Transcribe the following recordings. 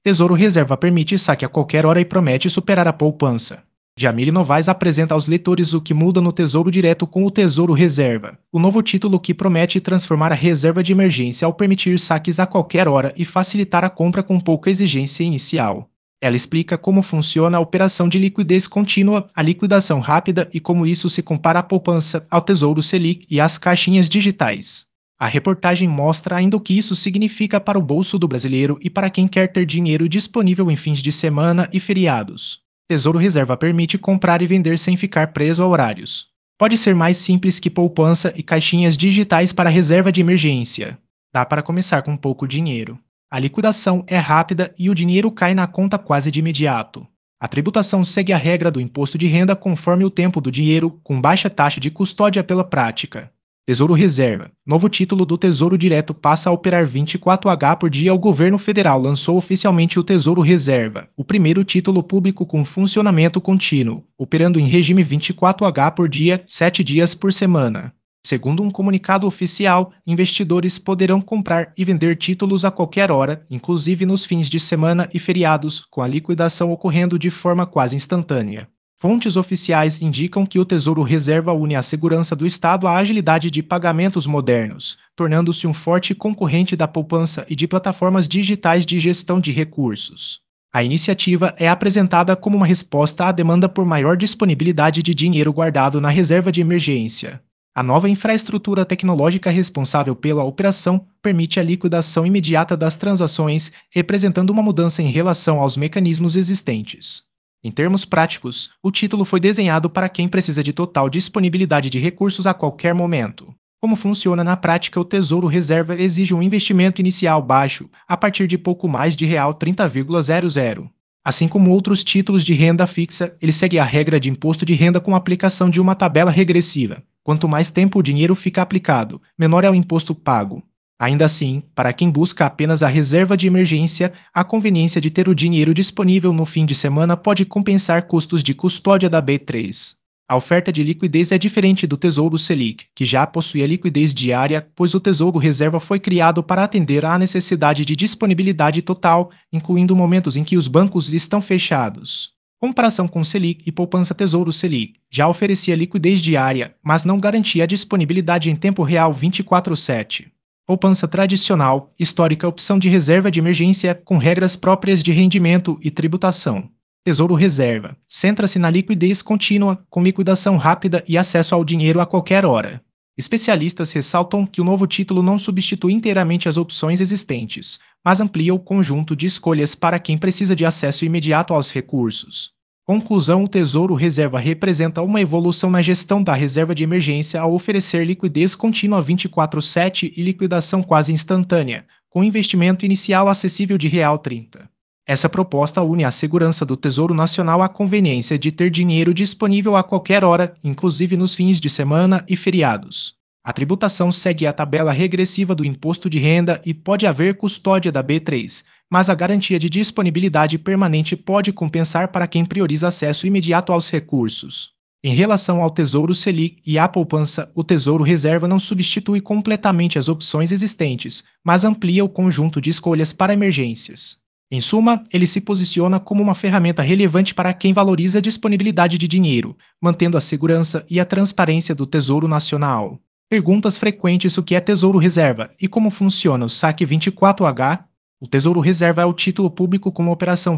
Tesouro Reserva permite saque a qualquer hora e promete superar a poupança. Jamile Novaes apresenta aos leitores o que muda no Tesouro Direto com o Tesouro Reserva, o novo título que promete transformar a reserva de emergência ao permitir saques a qualquer hora e facilitar a compra com pouca exigência inicial. Ela explica como funciona a operação de liquidez contínua, a liquidação rápida e como isso se compara à poupança, ao Tesouro Selic e às caixinhas digitais. A reportagem mostra ainda o que isso significa para o bolso do brasileiro e para quem quer ter dinheiro disponível em fins de semana e feriados. Tesouro Reserva permite comprar e vender sem ficar preso a horários. Pode ser mais simples que poupança e caixinhas digitais para reserva de emergência. Dá para começar com pouco dinheiro. A liquidação é rápida e o dinheiro cai na conta quase de imediato. A tributação segue a regra do imposto de renda conforme o tempo do dinheiro, com baixa taxa de custódia pela prática. Tesouro Reserva. Novo título do Tesouro Direto passa a operar 24H por dia. O governo federal lançou oficialmente o Tesouro Reserva, o primeiro título público com funcionamento contínuo, operando em regime 24H por dia, 7 dias por semana. Segundo um comunicado oficial, investidores poderão comprar e vender títulos a qualquer hora, inclusive nos fins de semana e feriados, com a liquidação ocorrendo de forma quase instantânea. Fontes oficiais indicam que o Tesouro Reserva une a segurança do Estado à agilidade de pagamentos modernos, tornando-se um forte concorrente da poupança e de plataformas digitais de gestão de recursos. A iniciativa é apresentada como uma resposta à demanda por maior disponibilidade de dinheiro guardado na reserva de emergência. A nova infraestrutura tecnológica responsável pela operação permite a liquidação imediata das transações, representando uma mudança em relação aos mecanismos existentes. Em termos práticos, o título foi desenhado para quem precisa de total disponibilidade de recursos a qualquer momento. Como funciona na prática, o Tesouro Reserva exige um investimento inicial baixo, a partir de pouco mais de R$ 30,00. Assim como outros títulos de renda fixa, ele segue a regra de imposto de renda com a aplicação de uma tabela regressiva. Quanto mais tempo o dinheiro fica aplicado, menor é o imposto pago. Ainda assim, para quem busca apenas a reserva de emergência, a conveniência de ter o dinheiro disponível no fim de semana pode compensar custos de custódia da B3. A oferta de liquidez é diferente do Tesouro Selic, que já possui a liquidez diária, pois o Tesouro Reserva foi criado para atender à necessidade de disponibilidade total, incluindo momentos em que os bancos estão fechados. Comparação com Selic e poupança. Tesouro Selic já oferecia liquidez diária, mas não garantia a disponibilidade em tempo real 24/7. Poupança tradicional, histórica opção de reserva de emergência com regras próprias de rendimento e tributação. Tesouro Reserva centra-se na liquidez contínua, com liquidação rápida e acesso ao dinheiro a qualquer hora. Especialistas ressaltam que o novo título não substitui inteiramente as opções existentes, mas amplia o conjunto de escolhas para quem precisa de acesso imediato aos recursos. Conclusão: o Tesouro Reserva representa uma evolução na gestão da reserva de emergência ao oferecer liquidez contínua 24/7 e liquidação quase instantânea, com investimento inicial acessível de R$ 30. Essa proposta une a segurança do Tesouro Nacional à conveniência de ter dinheiro disponível a qualquer hora, inclusive nos fins de semana e feriados. A tributação segue a tabela regressiva do imposto de renda e pode haver custódia da B3, mas a garantia de disponibilidade permanente pode compensar para quem prioriza acesso imediato aos recursos. Em relação ao Tesouro Selic e à poupança, o Tesouro Reserva não substitui completamente as opções existentes, mas amplia o conjunto de escolhas para emergências. Em suma, ele se posiciona como uma ferramenta relevante para quem valoriza a disponibilidade de dinheiro, mantendo a segurança e a transparência do Tesouro Nacional. Perguntas frequentes: o que é Tesouro Reserva e como funciona o saque 24H? O Tesouro Reserva é o título público com uma operação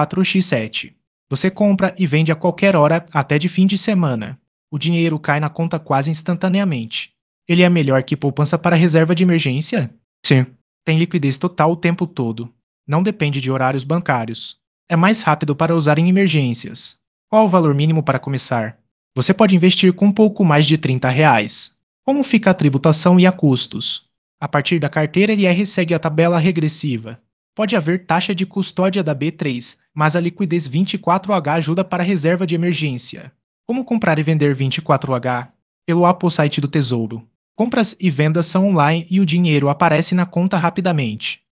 24/7. Você compra e vende a qualquer hora, até de fim de semana. O dinheiro cai na conta quase instantaneamente. Ele é melhor que poupança para reserva de emergência? Sim. Tem liquidez total o tempo todo. Não depende de horários bancários. É mais rápido para usar em emergências. Qual o valor mínimo para começar? Você pode investir com um pouco mais de R$ 30. Como fica a tributação e a custos? A partir da carteira LR segue a tabela regressiva. Pode haver taxa de custódia da B3, mas a liquidez 24H ajuda para reserva de emergência. Como comprar e vender 24H? Pelo app ou site do Tesouro. Compras e vendas são online e o dinheiro aparece na conta rapidamente.